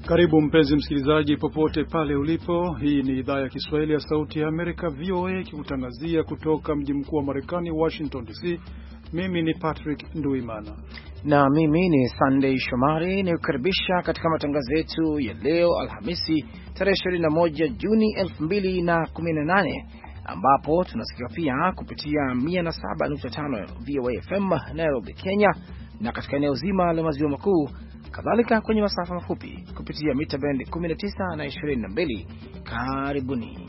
Karibu mpenzi msikilizaji popote pale ulipo. Hii ni idhaa ya Kiswahili ya Sauti ya Amerika VOA ikikutangazia kutoka mji mkuu wa Marekani Washington DC. Mimi ni Patrick Nduimana na mimi ni Sunday Shomari, nikukaribisha katika matangazo yetu ya leo Alhamisi tarehe 21 Juni 2018, ambapo tunasikia pia kupitia 107.5 VOA FM Nairobi, Kenya, na katika eneo zima la maziwa makuu, kadhalika kwenye masafa mafupi kupitia mita band 19 na 22. Karibuni.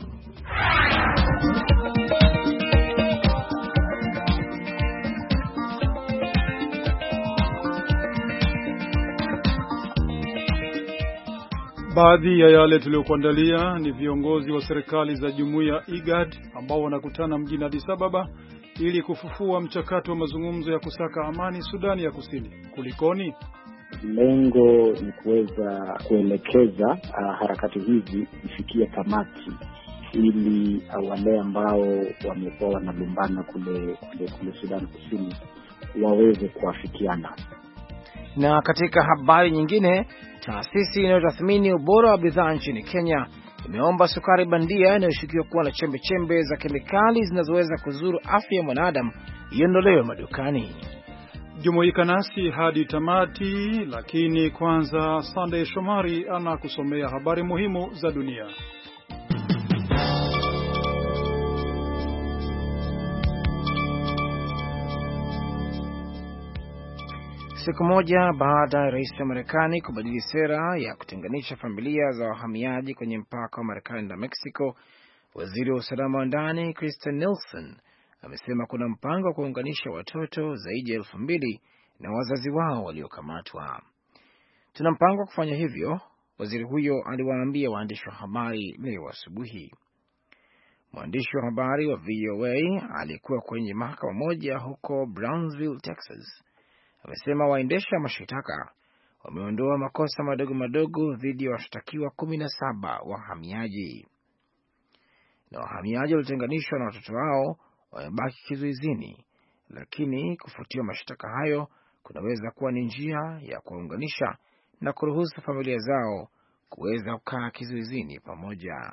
Baadhi ya yale tuliokuandalia ni viongozi wa serikali za jumuiya IGAD ambao wanakutana mjini Addis Ababa ili kufufua mchakato wa mazungumzo ya kusaka amani Sudani ya Kusini. Kulikoni? Lengo ni kuweza kuelekeza harakati hizi ifikie tamati ili wale ambao wamekuwa wanalumbana kule Sudani Kusini waweze kuafikiana. Na katika habari nyingine, taasisi inayotathmini ubora wa bidhaa nchini Kenya imeomba sukari bandia inayoshukiwa kuwa na chembe za kemikali zinazoweza kuzuru afya ya mwanadamu iondolewe madukani. Jumuika nasi hadi tamati, lakini kwanza Sunday Shomari anakusomea habari muhimu za dunia. Siku moja baada ya rais wa Marekani kubadili sera ya kutenganisha familia za wahamiaji kwenye mpaka wa Marekani na Mexico, waziri wa usalama wa ndani Kristen Nielsen amesema kuna mpango wa kuunganisha watoto zaidi ya 2,000 na wazazi wao waliokamatwa. Tuna mpango wa kufanya hivyo, waziri huyo aliwaambia waandishi wa habari leo asubuhi. Mwandishi wa habari wa VOA alikuwa kwenye mahakama moja huko Brownsville, Texas, amesema waendesha mashitaka wameondoa makosa madogo madogo dhidi ya washtakiwa 17 wahamiaji. Na wahamiaji walitenganishwa na watoto wao wamebaki kizuizini, lakini kufutiwa mashtaka hayo kunaweza kuwa ni njia ya kuunganisha na kuruhusu familia zao kuweza kukaa kizuizini pamoja.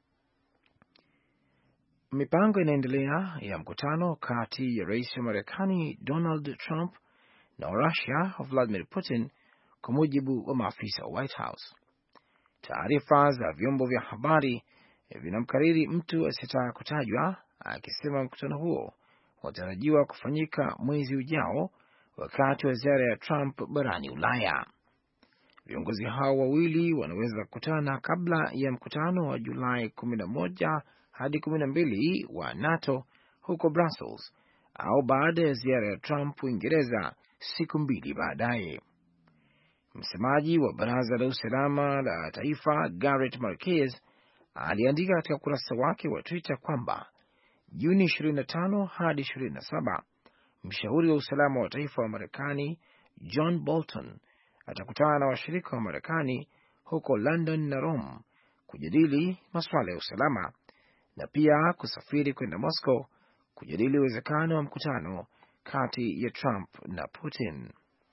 Mipango inaendelea ya mkutano kati ya rais wa Marekani Donald Trump na Russia Vladimir Putin, kwa mujibu wa maafisa wa White House. Taarifa za vyombo vya habari vinamkariri mtu asiyetaka kutajwa akisema mkutano huo unatarajiwa kufanyika mwezi ujao wakati wa ziara ya Trump barani Ulaya. Viongozi hao wawili wanaweza kukutana kabla ya mkutano wa Julai 11 hadi 12 wa NATO huko Brussels, au baada ya ziara ya Trump Uingereza siku 2 baadaye. Msemaji wa Baraza la Usalama la Taifa Garrett Marquez aliandika katika ukurasa wake wa Twitter kwamba Juni 25 hadi 27 mshauri wa usalama wa taifa wa Marekani John Bolton atakutana na washirika wa Marekani huko London na Rome kujadili masuala ya usalama na pia kusafiri kwenda Moscow kujadili uwezekano wa mkutano kati ya Trump na Putin.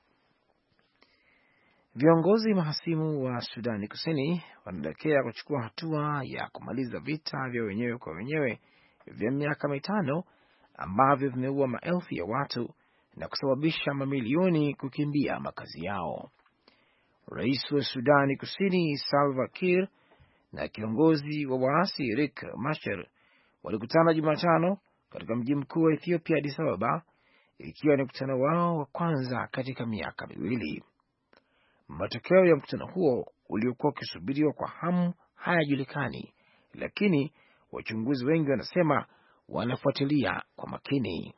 Viongozi mahasimu wa Sudani Kusini wanaelekea kuchukua hatua ya kumaliza vita vya wenyewe kwa wenyewe vya miaka 5 ambavyo vimeua maelfu ya watu na kusababisha mamilioni kukimbia makazi yao. Rais wa Sudani Kusini Salva Kiir na kiongozi wa waasi Riek Machar walikutana Jumatano katika mji mkuu wa Ethiopia Addis Ababa, ikiwa ni mkutano wao wa kwanza katika miaka 2. Matokeo ya mkutano huo uliokuwa ukisubiriwa kwa hamu hayajulikani, lakini wachunguzi wengi wanasema wanafuatilia kwa makini.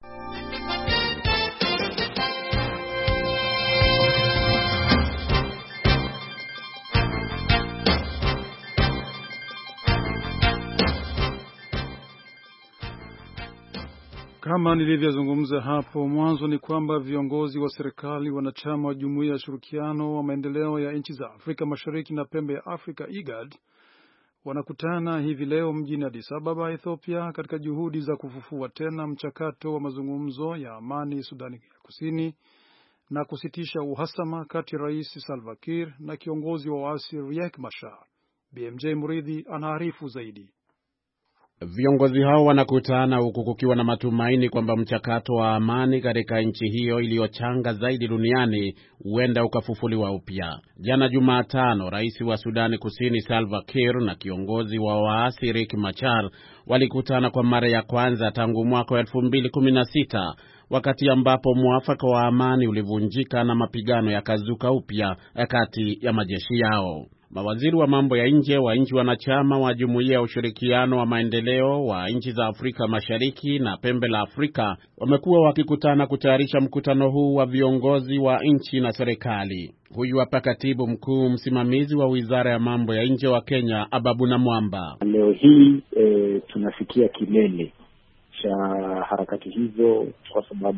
Kama nilivyozungumza hapo mwanzo ni kwamba viongozi wa serikali wanachama wa Jumuiya ya Ushirikiano wa Maendeleo ya Nchi za Afrika Mashariki na Pembe ya Afrika IGAD wanakutana hivi leo mjini Addis Ababa, Ethiopia, katika juhudi za kufufua tena mchakato wa mazungumzo ya amani Sudani ya Kusini na kusitisha uhasama kati ya Rais Salva Kiir na kiongozi wa waasi Riek Machar. BMJ Muridhi anaarifu zaidi. Viongozi hao wanakutana huku kukiwa na matumaini kwamba mchakato wa amani katika nchi hiyo iliyochanga zaidi duniani huenda ukafufuliwa upya. Jana Jumatano, rais wa Sudani Kusini Salva Kiir na kiongozi wa waasi Riek Machar walikutana kwa mara ya kwanza tangu mwaka 2016, wakati ambapo mwafaka wa amani ulivunjika na mapigano yakazuka upya kati ya majeshi yao. Mawaziri wa mambo ya nje wa nchi wanachama wa Jumuiya ya Ushirikiano wa Maendeleo wa nchi za Afrika Mashariki na Pembe la Afrika wamekuwa wakikutana kutayarisha mkutano huu wa viongozi wa nchi na serikali. Huyu hapa katibu mkuu msimamizi wa Wizara ya Mambo ya Nje wa Kenya, Ababu Namwamba. Leo hii tunafikia kilele cha harakati hizo kwa sababu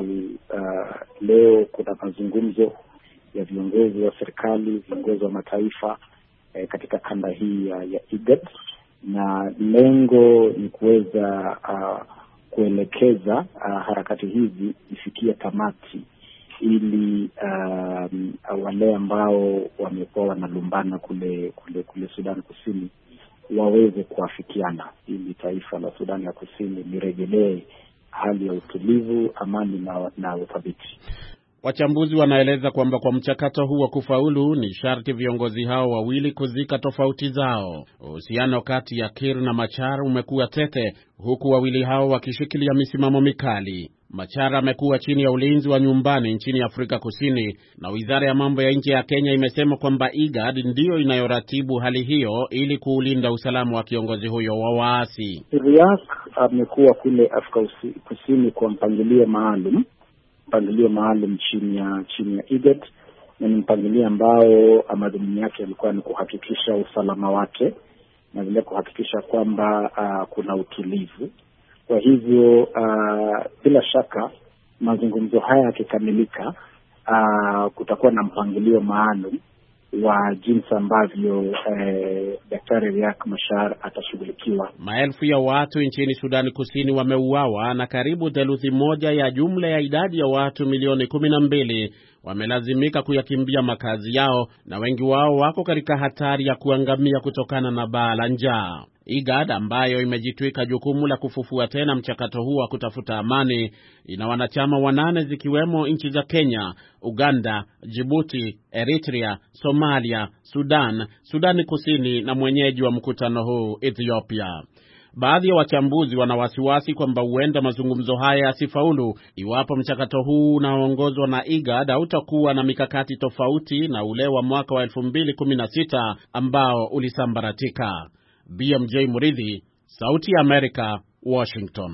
leo kuna mazungumzo ya viongozi wa serikali, viongozi wa mataifa katika kanda hii ya IGAD, na lengo ni kuweza kuelekeza harakati hizi ifikie tamati ili wale ambao wamekuwa wanalumbana kule Sudan Kusini waweze kuafikiana ili taifa la Sudan ya Kusini lirejelee hali ya utulivu, amani na uthabiti. Wachambuzi wanaeleza kwamba kwa mchakato huu wa kufaulu ni sharti viongozi hao wawili kuzika tofauti zao. Uhusiano kati ya Kiir na Machar umekuwa tete, huku wawili hao wakishikilia misimamo mikali. Machar amekuwa chini ya ulinzi wa nyumbani nchini Afrika Kusini, na Wizara ya Mambo ya Nje ya Kenya imesema kwamba IGAD ndiyo inayoratibu hali hiyo ili kuulinda usalama wa kiongozi huyo wa waasi. Riek amekuwa kule Afrika Kusini kwa mpangilio maalum chini ya IGAD, na ni mpangilio ambao madhumuni yake yalikuwa ni kuhakikisha usalama wake na vile kuhakikisha kwamba kuna utulivu. Kwa hivyo bila shaka mazungumzo haya yakikamilika, kutakuwa na mpangilio maalum wa jinsi ambavyo Daktari Riek Machar atashughulikiwa. Maelfu ya watu nchini Sudani Kusini wameuawa na karibu theluthi moja ya jumla ya idadi ya watu milioni 12 wamelazimika kuyakimbia makazi yao, na wengi wao wako katika hatari ya kuangamia kutokana na baa la njaa. IGAD ambayo imejitwika jukumu la kufufua tena mchakato huu wa kutafuta amani ina wanachama 8 zikiwemo nchi za Kenya, Uganda, Djibouti, Eritrea, Somalia, Sudan, Sudani Kusini na mwenyeji wa mkutano huu Ethiopia. Baadhi ya wachambuzi wana wasiwasi kwamba huenda mazungumzo haya yasifaulu iwapo mchakato huu unaoongozwa na IGAD hautakuwa na mikakati tofauti na ule wa mwaka wa 2016 ambao ulisambaratika. BMJ Muridhi, Sauti ya Amerika, Washington.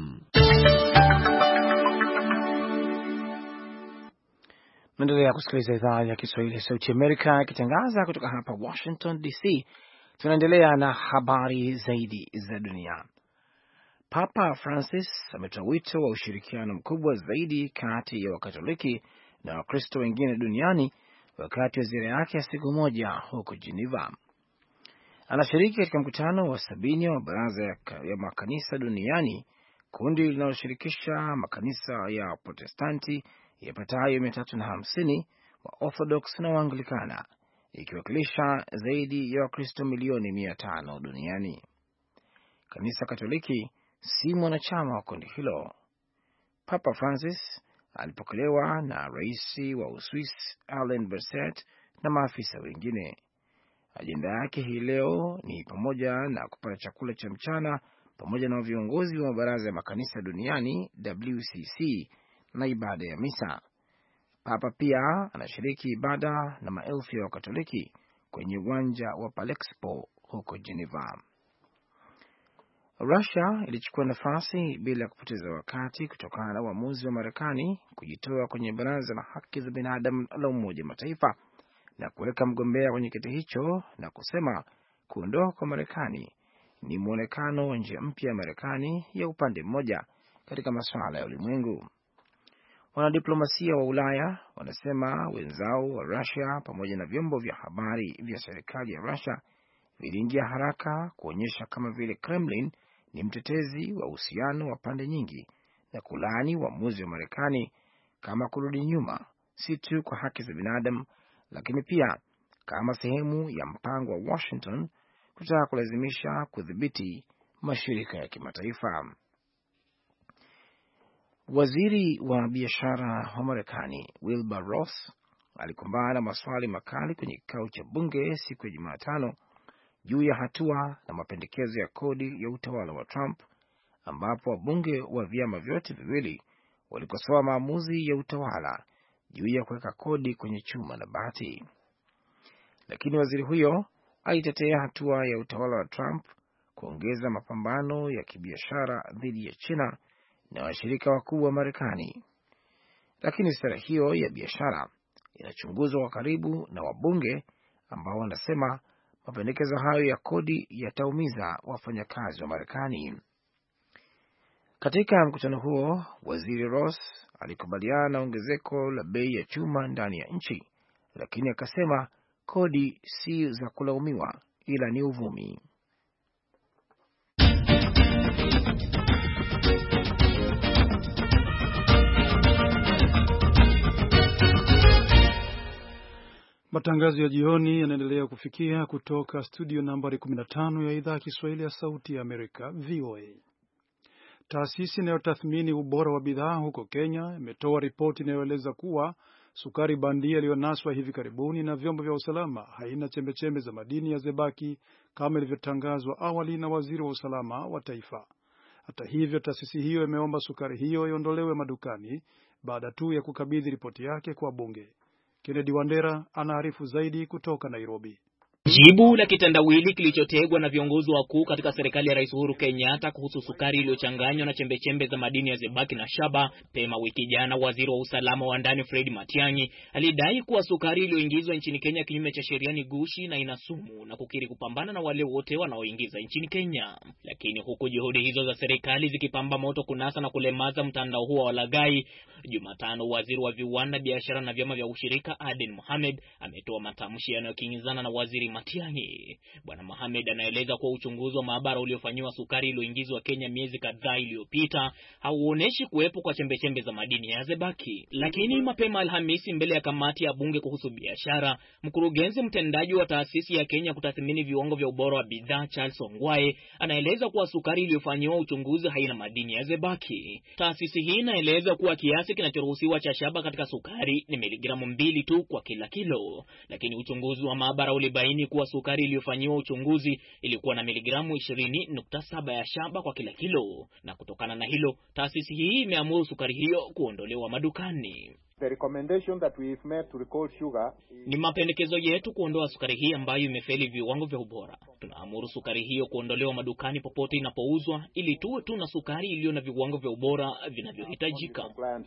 Naendelea kusikiliza idhaa ya Kiswahili ya Sauti ya Amerika ikitangaza kutoka hapa Washington DC. Tunaendelea na habari zaidi za dunia. Papa Francis ametoa wito wa ushirikiano mkubwa zaidi kati ya Wakatoliki na Wakristo wengine duniani wakati wa ziara yake ya siku moja huko Geneva. Anashiriki katika mkutano wa 70 wa Baraza ya Makanisa Duniani, kundi linaloshirikisha makanisa ya Protestanti yapatayo 350, wa Orthodox na Waanglikana, ikiwakilisha zaidi ya Wakristo milioni 500 duniani. Kanisa Katoliki si mwanachama wa kundi hilo. Papa Francis alipokelewa na rais wa Uswisi Alain Berset na maafisa wengine. Ajenda yake hii leo ni pamoja na kupata chakula cha mchana pamoja na viongozi wa Baraza ya Makanisa Duniani WCC na ibada ya misa. Papa pia anashiriki ibada na maelfu ya Wakatoliki kwenye uwanja wa Palexpo huko Geneva. Russia ilichukua nafasi bila kupoteza wakati kutokana na uamuzi wa Marekani kujitoa kwenye Baraza la Haki za Binadamu la Umoja wa Mataifa na kuweka mgombea kwenye kiti hicho, na kusema kuondoka kwa Marekani ni muonekano wa njia mpya ya Marekani ya upande mmoja katika masuala ya ulimwengu. Wanadiplomasia wa Ulaya wanasema wenzao wa Russia pamoja na vyombo vya habari vya serikali ya Russia viliingia haraka kuonyesha kama vile Kremlin ni mtetezi wa uhusiano wa pande nyingi na kulaani uamuzi wa Marekani kama kurudi nyuma si tu kwa haki za binadamu, lakini pia kama sehemu ya mpango wa Washington kutaka kulazimisha kudhibiti mashirika ya kimataifa. Waziri wa biashara wa Marekani Wilbur Ross alikumbana na maswali makali kwenye kikao cha bunge siku ya Jumatano juu ya hatua na mapendekezo ya kodi ya utawala wa Trump, ambapo wabunge wa vyama vyote viwili walikosoa maamuzi ya utawala juu ya kuweka kodi kwenye chuma na bati. Lakini waziri huyo alitetea hatua ya utawala wa Trump kuongeza mapambano ya kibiashara dhidi ya China na washirika wakuu wa Marekani. Lakini sera hiyo ya biashara inachunguzwa kwa karibu na wabunge ambao wanasema mapendekezo hayo ya kodi yataumiza wafanyakazi wa Marekani. Katika mkutano huo, waziri Ross alikubaliana na ongezeko la bei ya chuma ndani ya nchi, lakini akasema kodi si za kulaumiwa ila ni uvumi. Matangazo ya jioni yanaendelea kufikia kutoka studio nambari 15 ya idhaa ya Kiswahili ya Sauti ya Amerika, VOA. Taasisi inayotathmini ubora wa bidhaa huko Kenya imetoa ripoti inayoeleza kuwa sukari bandia iliyonaswa hivi karibuni na vyombo vya usalama haina chembechembe za madini ya zebaki kama ilivyotangazwa awali na waziri wa usalama wa taifa. Hata hivyo, taasisi hiyo imeomba sukari hiyo iondolewe madukani baada tu ya kukabidhi ripoti yake kwa bunge. Kennedy Wandera anaarifu zaidi kutoka Nairobi. Jibu la kitandawili kilichotegwa na viongozi wakuu katika serikali ya Rais Uhuru Kenyatta kuhusu sukari iliyochanganywa na chembechembe za madini ya zebaki na shaba. Pema wiki jana, waziri wa usalama wa ndani Fred Matiang'i alidai kuwa sukari iliyoingizwa nchini Kenya kinyume cha sheria ni gushi na ina sumu, na kukiri kupambana na wale wote wanaoingiza nchini Kenya. Lakini huku juhudi hizo za serikali zikipamba moto kunasa na kulemaza mtandao huo wa walaghai, Jumatano waziri wa viwanda, biashara na vyama vya ushirika Aden Mohamed ametoa matamshi yanayokinzana na waziri Matiang'i. Bwana Mohamed anaeleza kuwa uchunguzi wa maabara uliofanywa sukari iliyoingizwa Kenya miezi kadhaa iliyopita hauoneshi kuwepo kwa chembechembe za madini ya zebaki. Lakini mapema Alhamisi, mbele ya kamati ya bunge kuhusu biashara, mkurugenzi mtendaji wa taasisi ya Kenya kutathmini viwango vya ubora wa bidhaa Charles Ongwae anaeleza kuwa sukari iliyofanywa uchunguzi haina madini ya zebaki. Taasisi hii inaeleza kuwa kiasi kinachoruhusiwa cha shaba katika sukari ni miligramu 2 tu kwa kila kilo, lakini uchunguzi wa maabara ulibaini kuwa sukari iliyofanywa uchunguzi ilikuwa na miligramu 20.7 ya shaba kwa kila kilo, na kutokana na hilo taasisi hii imeamuru sukari hiyo kuondolewa madukani. The recommendation that we've made to recall sugar ni mapendekezo yetu kuondoa sukari hii ambayo imefeli viwango vya ubora. Tunaamuru sukari hiyo kuondolewa madukani popote inapouzwa ili tuwe tu na sukari iliyo na viwango vya ubora vinavyohitajika.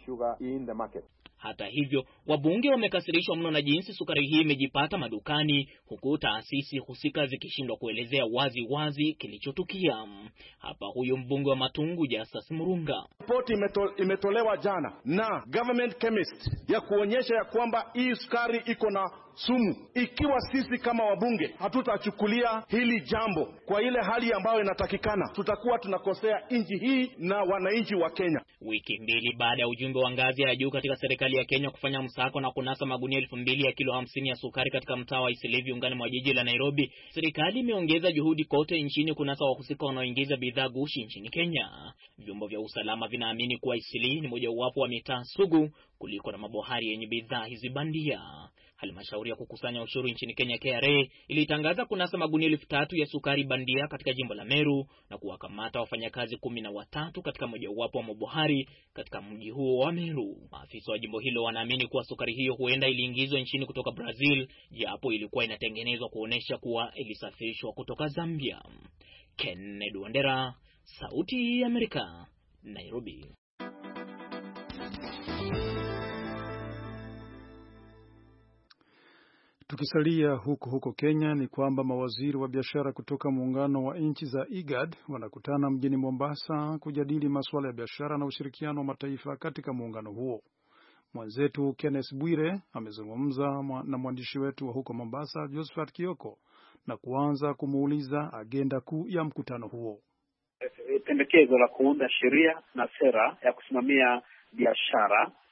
Hata hivyo, wabunge wamekasirishwa mno na jinsi sukari hii imejipata madukani, huku taasisi husika zikishindwa kuelezea wazi kilichotukia. Hapa huyo mbunge wa Matungu Justus Murunga. Ripoti imetolewa jana na government chemist ya kuonyesha ya kwamba hii sukari iko na sumu. Ikiwa sisi kama wabunge hatutachukulia hili jambo kwa ile hali ambayo inatakikana, tutakuwa tunakosea nchi hii na wananchi wa Kenya. Wiki mbili baada ya ujumbe wa ngazi ya juu katika serikali ya Kenya kufanya msako na kunasa magunia 2,000 ya kilo 50 ya sukari katika mtaa wa Eastleigh viungani mwa jiji la Nairobi, serikali imeongeza juhudi kote nchini kunasa wahusika wanaoingiza bidhaa gushi nchini Kenya. Vyombo vya usalama vinaamini kuwa Eastleigh ni mojawapo wa mitaa sugu kuliko na mabohari yenye bidhaa hizi bandia. Halmashauri ya kukusanya ushuru nchini Kenya KRA ilitangaza kunasa magunia 3,000 ya sukari bandia katika jimbo la Meru na kuwakamata wafanyakazi 13 katika mojawapo wa mabohari katika mji huo wa Meru. Maafisa wa jimbo hilo wanaamini kuwa sukari hiyo huenda iliingizwa nchini kutoka Brazil, japo ilikuwa inatengenezwa kuonesha kuwa ilisafirishwa kutoka Zambia. Kennedy Wandera, Sauti ya Amerika, Nairobi. Tukisalia huko Kenya, ni kwamba mawaziri wa biashara kutoka muungano wa nchi za IGAD wanakutana mjini Mombasa kujadili masuala ya biashara na ushirikiano wa mataifa katika muungano huo. Mwenzetu Kenneth Bwire amezungumza na mwandishi wetu wa huko Mombasa Josephat Kioko na kuanza kumuuliza agenda kuu ya mkutano huo. Pendekezo la kuunda sheria na sera ya kusimamia biashara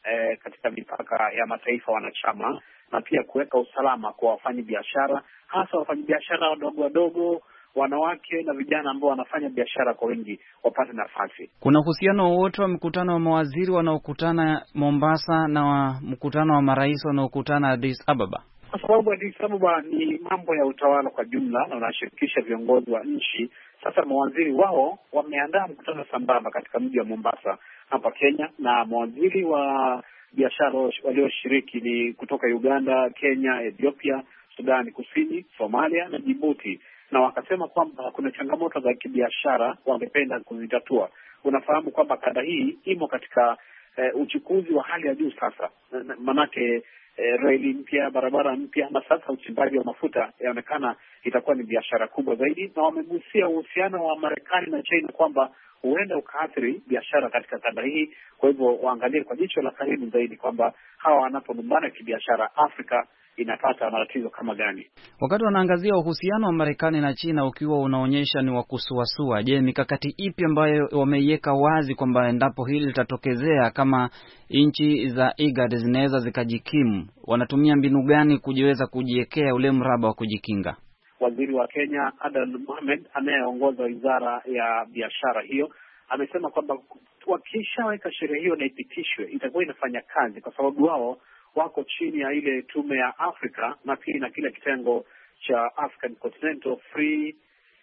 katika mipaka ya mataifa wanachama, na pia kuweka usalama kwa wafanyabiashara, hasa wafanyabiashara wadogo, wanawake na vijana ambao wanafanya biashara kwa wingi wapate nafasi. Kuna uhusiano wowote wa mkutano wa mawaziri wanaokutana Mombasa na wa mkutano wa marais wanaokutana Addis Ababa? Kwa sababu Addis Ababa ni mambo ya utawala kwa jumla na unashirikisha viongozi wa nchi. Sasa mawaziri wao wameandaa mkutano sambamba katika mji wa Mombasa hapa Kenya, na mawaziri wa biashara walioshiriki ni kutoka Uganda, Kenya, Ethiopia, Sudani Kusini, Somalia na Djibouti, na wakasema kwamba kuna changamoto za kibiashara wangependa kuzitatua. Unafahamu kwamba kanda hii imo katika uchukuzi wa hali ya juu sasa, manake reli mpya, barabara mpya, na sasa uchimbaji wa mafuta yaonekana itakuwa ni biashara kubwa zaidi, na wamegusia uhusiano wa Marekani na China kwamba huenda ukaathiri biashara katika kanda hii. Kwa hivyo waangalie kwa jicho la karibu zaidi kwamba hawa wanaponumbana kibiashara, Afrika inapata matatizo kama gani. Wakati wanaangazia uhusiano wa Marekani na China ukiwa unaonyesha ni wa kusuasua, je, mikakati ipi ambayo wameiweka wazi kwamba endapo hili litatokezea, kama nchi za IGAD zinaweza zikajikimu, wanatumia mbinu gani kujiweza kujiwekea ule mraba wa kujikinga? Waziri wa Kenya Adan Mohamed anayeongoza wizara ya biashara hiyo amesema kwamba wakishaweka sheria hiyo na ipitishwe itakuwa inafanya kazi, kwa sababu wao wako chini ya ile tume ya Afrika na pia na kile kitengo cha African Continental Free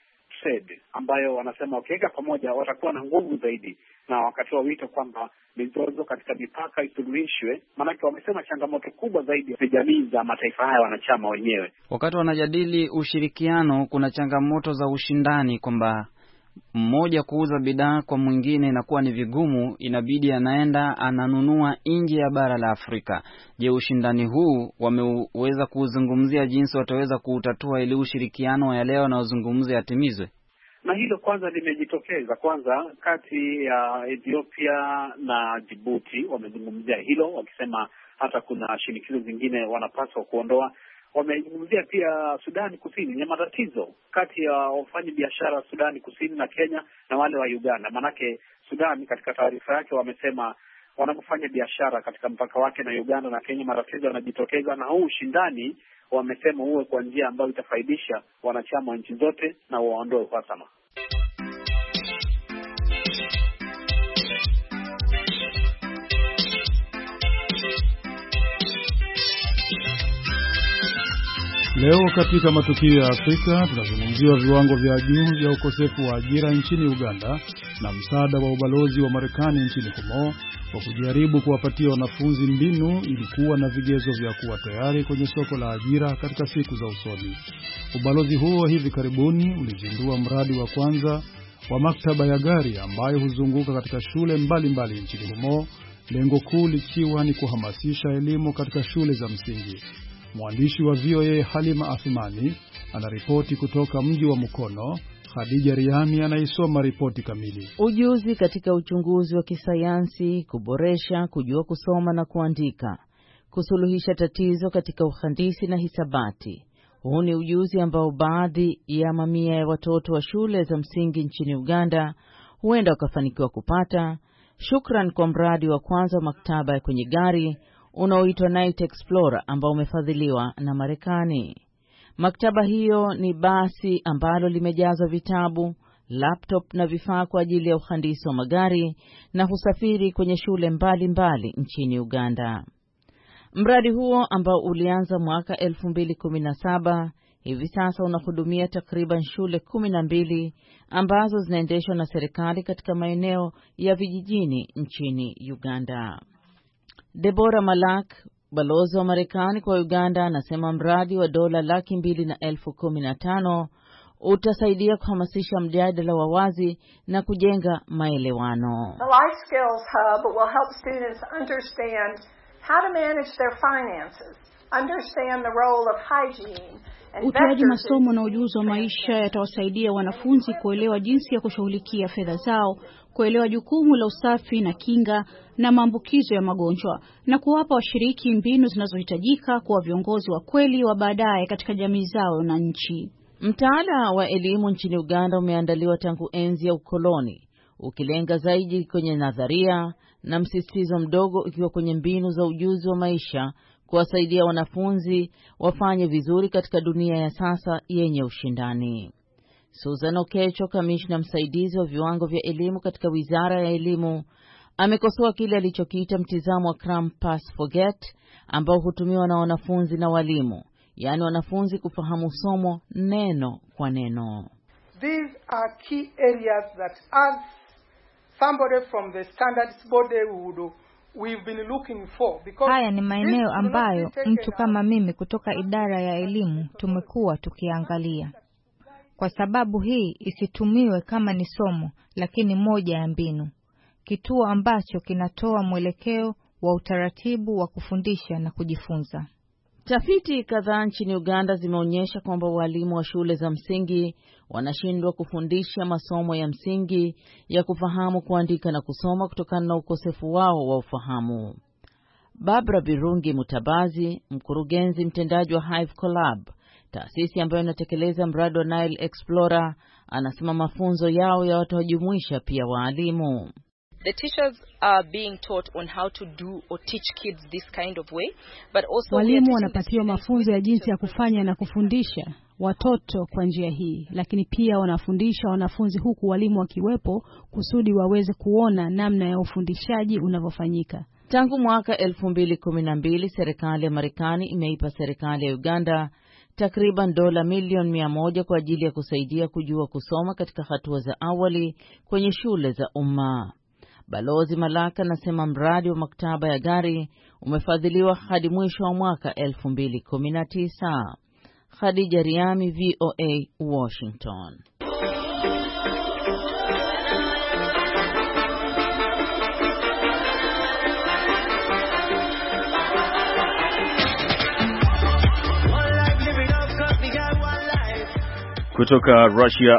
Trade, ambayo wanasema wakiweka pamoja watakuwa na nguvu zaidi, na wakatoa wito kwamba mizozo katika mipaka isuluhishwe, maanake wamesema changamoto kubwa zaidi ya jamii za mataifa haya wanachama wenyewe. Wakati wanajadili ushirikiano, kuna changamoto za ushindani kwamba mmoja kuuza bidhaa kwa mwingine inakuwa ni vigumu, inabidi anaenda ananunua nje ya bara la Afrika. Je, ushindani huu wameweza kuzungumzia jinsi wataweza kuutatua ili ushirikiano wa leo na uzungumzo yatimizwe? Na hilo kwanza limejitokeza kwanza kati ya Ethiopia na Djibouti, wamezungumzia hilo wakisema hata kuna shinikizo zingine wanapaswa kuondoa. Wamezungumzia pia Sudani Kusini, ni matatizo kati ya wafanyi biashara Sudani Kusini na Kenya na wale wa Uganda. Manake Sudani katika taarifa yake wamesema wanapofanya biashara katika mpaka wake na Uganda na Kenya matatizo yanajitokeza, na huu ushindani wamesema uwe kwa njia ambayo itafaidisha wanachama wa nchi zote na waondoe uhasama. Leo katika matukio ya Afrika tunazungumzia viwango vya juu vya ukosefu wa ajira nchini Uganda na msaada wa ubalozi wa Marekani nchini humo kwa kujaribu kuwapatia wanafunzi mbinu ili kuwa na vigezo vya kuwa tayari kwenye soko la ajira katika siku za usoni. Ubalozi huo hivi karibuni ulizindua mradi wa kwanza wa maktaba ya gari ambayo huzunguka katika shule mbalimbali nchini humo, lengo kuu likiwa ni kuhamasisha elimu katika shule za msingi. Mwandishi wa VOA Halima Athmani anaripoti kutoka mji wa Mukono. Khadija Riami anaisoma ripoti kamili. Ujuzi katika uchunguzi wa kisayansi, kuboresha kujua kusoma na kuandika, kusuluhisha tatizo katika uhandisi na hisabati. Huu ni ujuzi ambao baadhi ya mamia ya watoto wa shule za msingi nchini Uganda huenda wakafanikiwa kupata, shukran kwa mradi wa kwanza wa maktaba ya kwenye gari unaoitwa Night Explorer ambao umefadhiliwa na Marekani. Maktaba hiyo ni basi ambalo limejazwa vitabu, laptop na vifaa kwa ajili ya uhandisi wa magari na husafiri kwenye shule mbalimbali nchini Uganda. Mradi huo ambao ulianza mwaka 2017 hivi sasa unahudumia takriban shule 12 ambazo zinaendeshwa na serikali katika maeneo ya vijijini nchini Uganda. Deborah Malak, balozi wa Marekani kwa Uganda, anasema mradi wa $2,15,000 utasaidia kuhamasisha mjadala wa wazi na kujenga maelewano. The Life Skills Hub will help students understand how to manage their finances, understand the role of hygiene. Utoaji masomo na ujuzi wa maisha yatawasaidia wanafunzi kuelewa jinsi ya kushughulikia fedha zao, kuelewa jukumu la usafi na kinga na maambukizo ya magonjwa, na kuwapa washiriki mbinu zinazohitajika kuwa viongozi wa kweli wa baadaye katika jamii zao na nchi. Mtaala wa elimu nchini Uganda umeandaliwa tangu enzi ya ukoloni, ukilenga zaidi kwenye nadharia na msisitizo mdogo ikiwa kwenye mbinu za ujuzi wa maisha kuwasaidia wanafunzi wafanye vizuri katika dunia ya sasa yenye ushindani. Susan Okecho, kamishna msaidizi wa viwango vya elimu katika Wizara ya Elimu, amekosoa kile alichokiita mtizamo wa cram pass forget ambao hutumiwa na wanafunzi na walimu, yaani wanafunzi kufahamu somo neno kwa neno. These are key areas that as somebody from the standards body we've been looking for, because haya ni maeneo ambayo mtu kama mimi kutoka idara ya elimu tumekuwa tukiangalia. Kwa sababu hii isitumiwe kama ni somo, lakini moja ya mbinu. Kituo ambacho kinatoa mwelekeo wa utaratibu wa kufundisha na kujifunza. Tafiti kadhaa nchini Uganda zimeonyesha kwamba walimu wa shule za msingi wanashindwa kufundisha masomo ya msingi ya kufahamu kuandika na kusoma kutokana na ukosefu wao wa ufahamu. Barbara Birungi Mutabazi, mkurugenzi mtendaji wa Hive Collab, taasisi ambayo inatekeleza mradi wa Nile Explorer, anasema mafunzo yao ya watawajumuisha pia walimu. The teachers are being taught on how to do or teach kids this kind of way, but also walimu wanapatiwa mafunzo ya jinsi ya kufanya na kufundisha watoto kwa njia hii, lakini pia wanafundisha wanafunzi huku walimu wakiwepo kusudi waweze kuona namna ya ufundishaji unavyofanyika. Tangu mwaka 2012 serikali ya Marekani imeipa serikali ya Uganda takriban dola milioni 100 kwa ajili ya kusaidia kujua kusoma katika hatua za awali kwenye shule za umma. Balozi Malaka anasema mradi wa maktaba ya gari umefadhiliwa hadi mwisho wa mwaka 2019. Khadija Riami, VOA, Washington. Kutoka Russia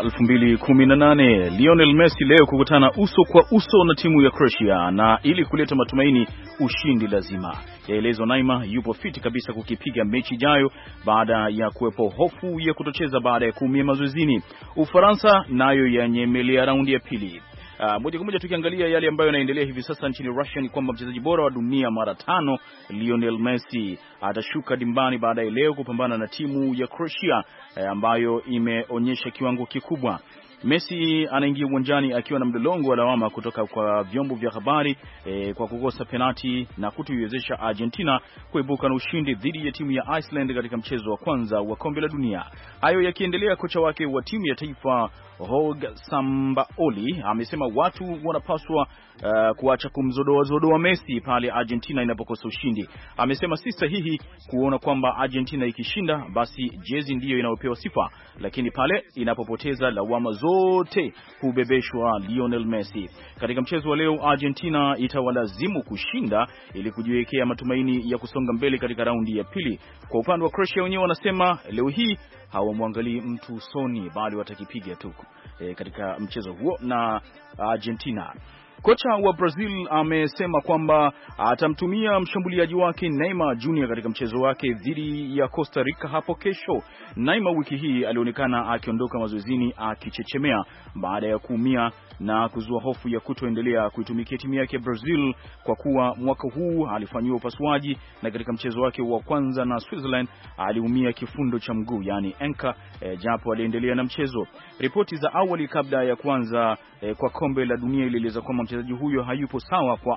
2018, Lionel Messi leo kukutana uso kwa uso na timu ya Croatia, na ili kuleta matumaini ushindi lazima. Yaelezwa Neymar yupo fiti kabisa kukipiga mechi ijayo baada ya kuwepo hofu ya kutocheza baada ya kuumia mazoezini. Ufaransa nayo yanyemelea raundi ya pili. Moja kwa moja tukiangalia yale ambayo yanaendelea hivi sasa nchini Russia ni kwamba mchezaji bora wa dunia mara 5 Lionel Messi atashuka dimbani baada ya leo kupambana na timu ya Croatia ambayo imeonyesha kiwango kikubwa. Messi anaingia uwanjani akiwa na mlolongo wa lawama kutoka kwa vyombo vya habari kwa kukosa penalti na kutuiwezesha Argentina kuibuka na ushindi dhidi ya timu ya Iceland katika mchezo wa kwanza wa kombe la dunia. Hayo yakiendelea, kocha wake wa timu ya taifa Jorge Sampaoli amesema watu wanapaswa kuacha kumzodoa Messi pale Argentina inapokosa ushindi. Amesema si sahihi kuona kwamba Argentina ikishinda basi jezi ndiyo inayopewa sifa, lakini pale inapopoteza lawama zote hubebeshwa Lionel Messi. Katika mchezo wa leo Argentina itawalazimu kushinda ili kujiwekea matumaini ya kusonga mbele katika raundi ya pili. Kwa upande wa Croatia wenyewe wanasema leo hii hawamwangalii mtu usoni bali watakipiga tu katika mchezo huo na Argentina. Kocha wa Brazil amesema kwamba atamtumia mshambuliaji wake Neymar Jr katika mchezo wake dhidi ya Costa Rica hapo kesho. Neymar wiki hii alionekana akiondoka mazoezini akichechemea baada ya kuumia na kuzua hofu ya kutoendelea kuitumikia timu yake Brazil kwa kuwa mwaka huu alifanyiwa upasuaji na katika mchezo wake wa kwanza na Switzerland aliumia kifundo cha mguu yani ankle, japo aliendelea na mchezo. Ripoti za awali kabla ya kuanza kwa kombe la dunia ilieleza kwamba mchezaji huyo hayupo sawa kwa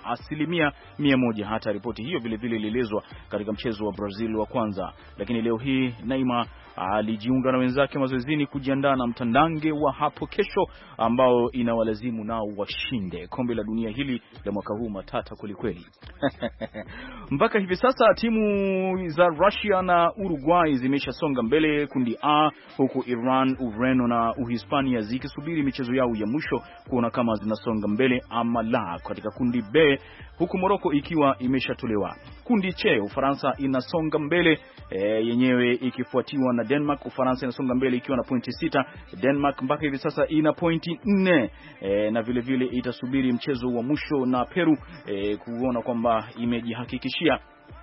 100%. Hata ripoti hiyo vile vile ilielezwa katika mchezo wa Brazil wa kwanza, lakini leo hii Neymar alijiunga na wenzake mazoezini kujiandaa na mtandange wa hapo kesho ambao inawalazimu nao washinde. Kombe la dunia hili la mwaka huu matata kweli. Mpaka hivi sasa timu za Russia na Uruguay zimeshasonga mbele kundi A, huku Iran, Ureno na Uhispania zikisubiri michezo yao ya mwisho kuona kama zinasonga mbele ama la. Katika kundi B, huku Morocco ikiwa imeshatolewa. Kundi C, Ufaransa inasonga mbele yenyewe ikifuatiwa na Denmark. Ufaransa inasonga mbele ikiwa na pointi 6, Denmark mpaka hivi sasa ina pointi 4 na vile vile itasubiri mchezo wa mwisho na Peru kuona kwamba imejihakikishia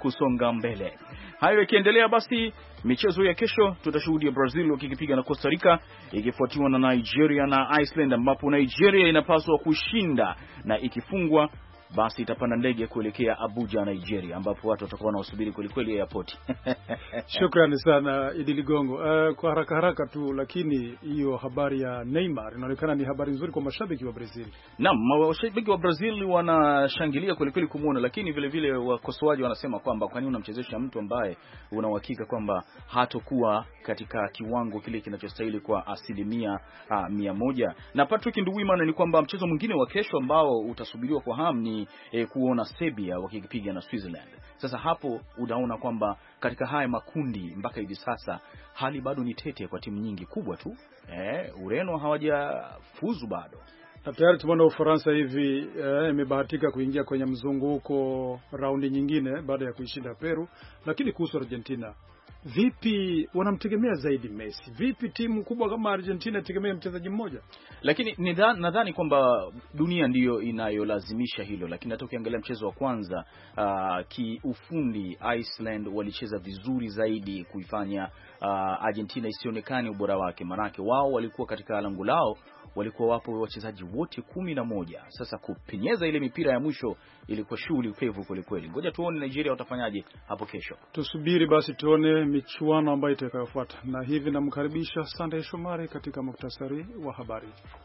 kusonga mbele. Hayo yakiendelea, basi michezo ya kesho tutashuhudia Brazil wakikipiga na Costa Rica, ikifuatiwa na Nigeria na Iceland, ambapo Nigeria inapaswa kushinda na ikifungwa basi itapanda ndege kuelekea Abuja, Nigeria, ambapo watu watakuwa wanasubiri kweli kweli airport. Shukrani sana Idi Ligongo. Kwa haraka tu, lakini hiyo habari ya Neymar inaonekana ni habari nzuri kwa mashabiki wa Brazil. Naam, mashabiki wa Brazil wanashangilia kweli kweli kumuona, lakini vile vile wakosoaji wanasema kwamba kwa nini unamchezesha mtu ambaye una uhakika kwamba hatakuwa katika kiwango kile kinachostahili kwa 100%. Na Patrick Nduwimana ni kwamba mchezo mwingine wa kesho ambao utasubiriwa kwa hamu ni kuona Serbia wakipiga na Switzerland. Sasa hapo unaona kwamba katika haya makundi mpaka hivi sasa hali bado ni tete kwa timu nyingi kubwa tu. Ureno hawajafuzu bado. Na tayari tumeona Ufaransa hivi imebahatika kuingia kwenye mzunguko raundi nyingine baada ya kuishinda Peru. Lakini kuhusu Argentina, vipi wanamtegemea zaidi Messi? Vipi timu kubwa kama Argentina itegemea mchezaji mmoja? Lakini nadhani kwamba dunia ndiyo inayolazimisha hilo, lakini hata ukiangalia mchezo wa kwanza kiufundi Iceland walicheza vizuri zaidi kuifanya Argentina isionekane ubora wake, manake wao walikuwa katika lango lao walikuwa wapo wachezaji wote 11. Sasa kupenyeza ile mipira ya mwisho ilikuwa shughuli pevu kweli kweli. Ngoja tuone Nigeria watafanyaje hapo kesho. Tusubiri basi tuone michuano ambayo itakayofuata. Na hivi namkaribisha Sunday Shomari katika muktasari wa habari.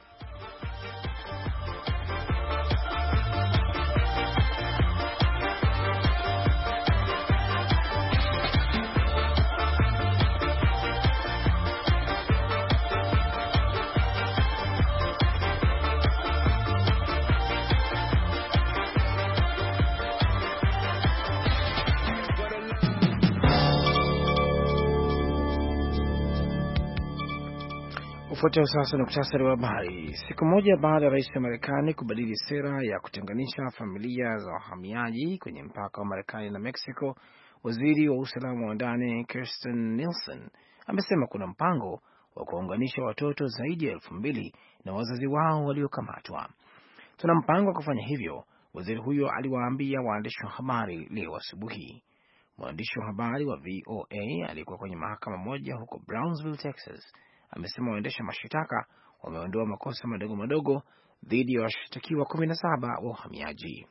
Ufuatao sasa muktasari wa habari. Siku moja baada ya rais wa Marekani kubadili sera ya kutenganisha familia za wahamiaji kwenye mpaka wa Marekani na Mexico, waziri wa usalama wa ndani Kirstjen Nielsen amesema kuna mpango wa kuunganisha watoto zaidi ya 2,000 na wazazi wao waliokamatwa. Tuna mpango wa kufanya hivyo, waziri huyo aliwaambia waandishi wa habari leo asubuhi. Mwandishi wa habari wa VOA alikuwa kwenye mahakama moja huko Brownsville, Texas, amesema waendesha mashitaka wameondoa makosa madogo madogo dhidi ya washtakiwa 17 wa uhamiaji.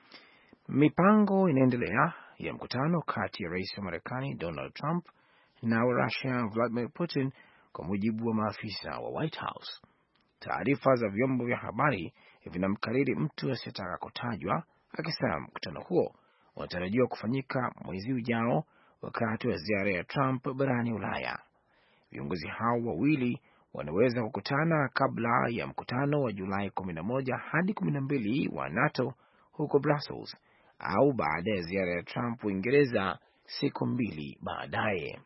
Mipango inaendelea ya mkutano kati ya rais wa Marekani Donald Trump na wa Russia Vladimir Putin, kwa mujibu wa maafisa wa White House. Taarifa za vyombo vya habari vinamkariri mtu asiyetaka kutajwa akisema mkutano huo unatarajiwa kufanyika mwezi ujao wakati wa ziara ya Trump barani Ulaya. Viongozi hao wawili wanaweza kukutana kabla ya mkutano wa Julai 11 hadi 12 wa NATO huko Brussels, au baada ya ziara ya Trump Uingereza siku 2 baadaye.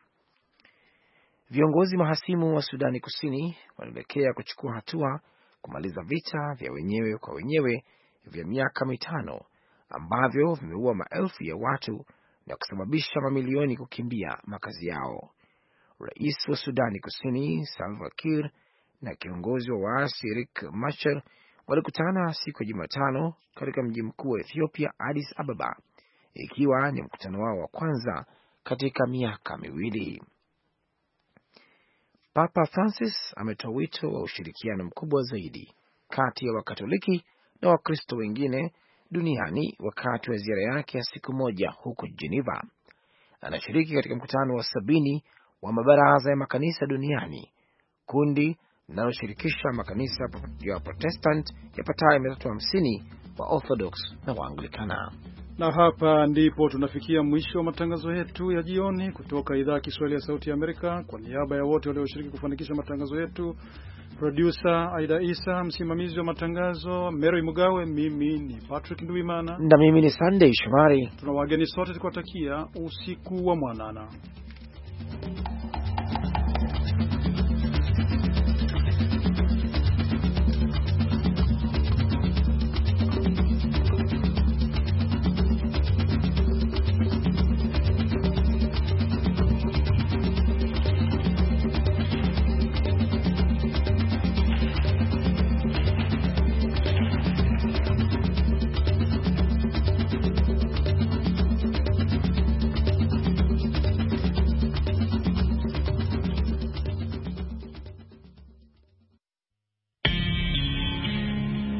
Viongozi mahasimu wa Sudani Kusini wanaelekea kuchukua hatua kumaliza vita vya wenyewe kwa wenyewe vya miaka 5 ambavyo vimeua maelfu ya watu na kusababisha mamilioni kukimbia makazi yao. Rais wa Sudani Kusini Salva Kiir na kiongozi wa waasi Riek Machar walikutana siku ya Jumatano katika mji mkuu wa Ethiopia Addis Ababa, ikiwa ni mkutano wao wa kwanza katika miaka 2. Papa Francis ametoa wito wa ushirikiano mkubwa zaidi kati ya Wakatoliki na Wakristo wengine duniani wakati wa ziara yake ya siku moja huko Geneva. Anashiriki katika mkutano wa 70 wa mabaraza ya makanisa duniani, kundi linaloshirikisha makanisa ya Protestant yapatayo 350 wa Orthodox na Waanglikana. Na hapa ndipo tunafikia mwisho wa matangazo yetu ya jioni kutoka idhaa ya Kiswahili ya Sauti ya Amerika. Kwa niaba ya wote walioshiriki kufanikisha matangazo yetu, producer Aida Isa, msimamizi wa matangazo Mary Mugawe, mimi ni Patrick Nduwimana na mimi ni Sunday Shomari, tunawageni sote tukiwatakia usiku wa mwanana.